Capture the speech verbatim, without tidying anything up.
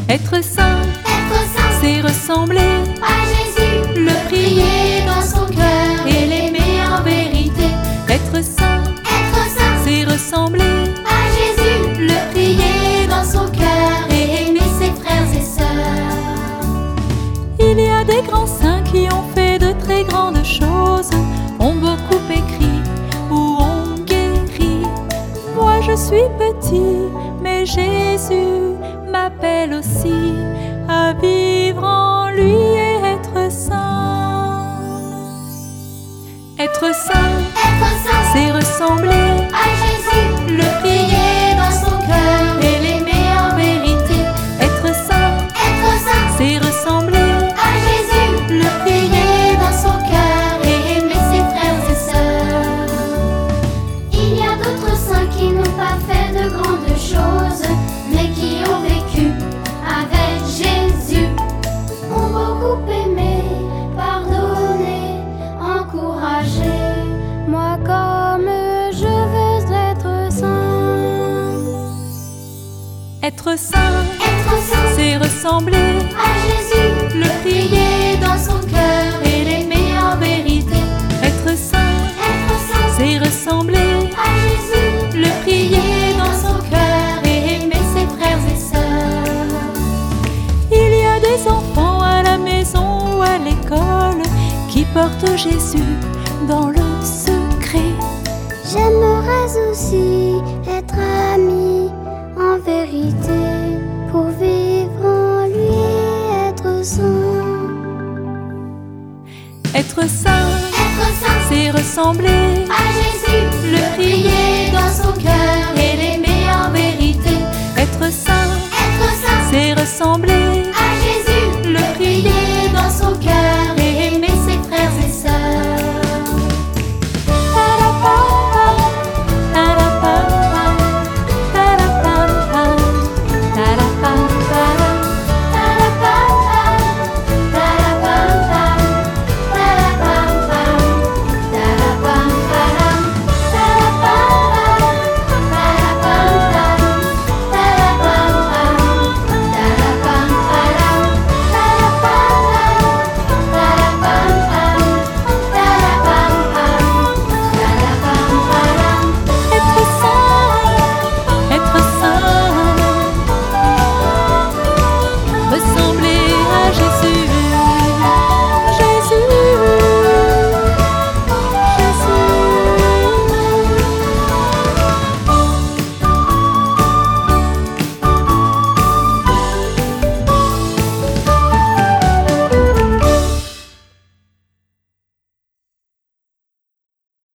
Être saint, Être saint, c'est ressembler à Jésus, le prier dans son cœur et l'aimer en vérité. Être saint, Être saint, c'est ressembler à Jésus, le prier dans son cœur et aimer ses frères et sœurs. Il y a des grands saints qui ont fait de très grandes choses, ont beaucoup écrit ou ont guéri. Moi je suis petit, mais Jésus m'appelle aussi à vivre en lui et être saint. Être saint, Être saint, c'est ressembler à Jésus, le prier dans son cœur et l'aimer en vérité. Être saint, Être saint, c'est ressembler à Jésus, le prier dans son cœur et aimer ses frères et sœurs. Il y a d'autres saints qui n'ont pas fait de grandes choses, mais qui ont vécu avec Jésus, ont beaucoup aimé, pardonné, encouragé. Moi comme je veux être saint. Être saint, Être saint, c'est ressembler à Jésus, le prier dans son cœur et l'aimer en vérité. Être saint, Être saint, c'est ressembler à Jésus, le prier dans son cœur et aimer ses frères et sœurs. Il y a des enfants à la maison ou à l'école qui portent Jésus dans le secret. J'aimerais aussi être ami en vérité pour vivre en lui et être saint. Être saint, Être saint, c'est ressembler à Jésus, le prier dans son cœur et l'aimer en vérité. Être saint, Être saint, c'est ressembler